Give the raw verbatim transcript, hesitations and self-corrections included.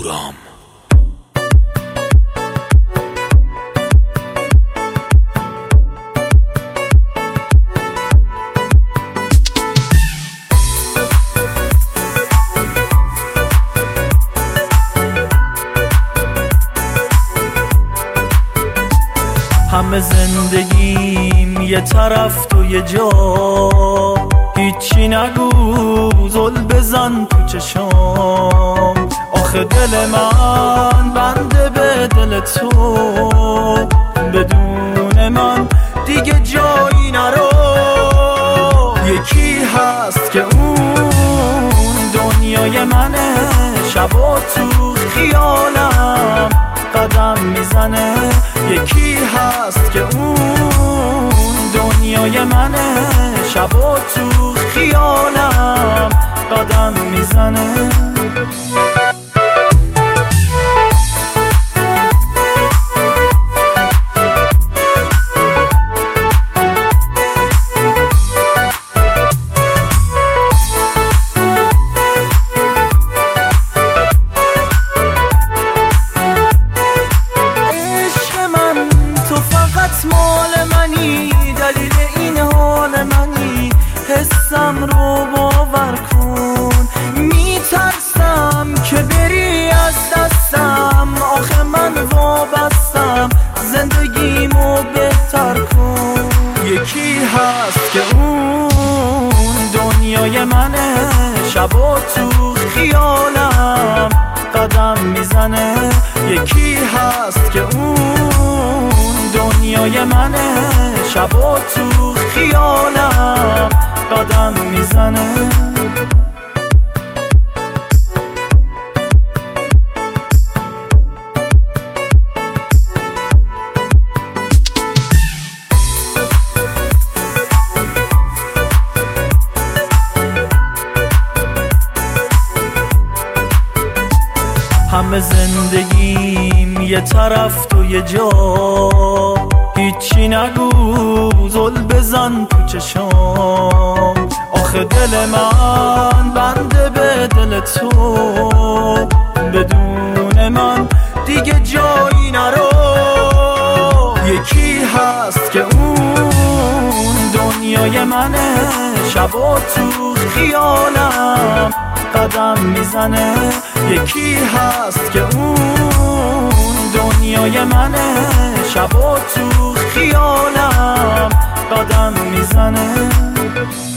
اهورام. همه زندگیم یه طرف تو یه جا، هیچی نگو زل بزن تو چشام. آخه دل من بنده به دل تو، بدون من دیگه جایی نرو. یکی هست که اون دنیای منه، شبا تو خیالم قدم میزنه. یکی هست که اون دنیای منه، شبا تو خیالم قدم میزنه. مال منی، دلیل این حال منی، حسم رو باور کن. میترسم که بری از دستم، آخه من وابستم، زندگیمو بهتر کن. یکی هست که اون دنیای منه، شبا تو خیالم قدم میزنه. یکی هست که اون دنیای منه، شبا تو خیالم قدم میزنه. همه زندگیم یه طرف تو یه جا، هیچی نگو زل بزن تو چشام. آخه دل من بنده به دل تو، بدون من دیگه جایی نرو. یکی هست که اون دنیای منه، شبا تو خیالم قدم میزنه. یکی هست که اون دنیای منه، شبا تو خیالم قدم میزنه.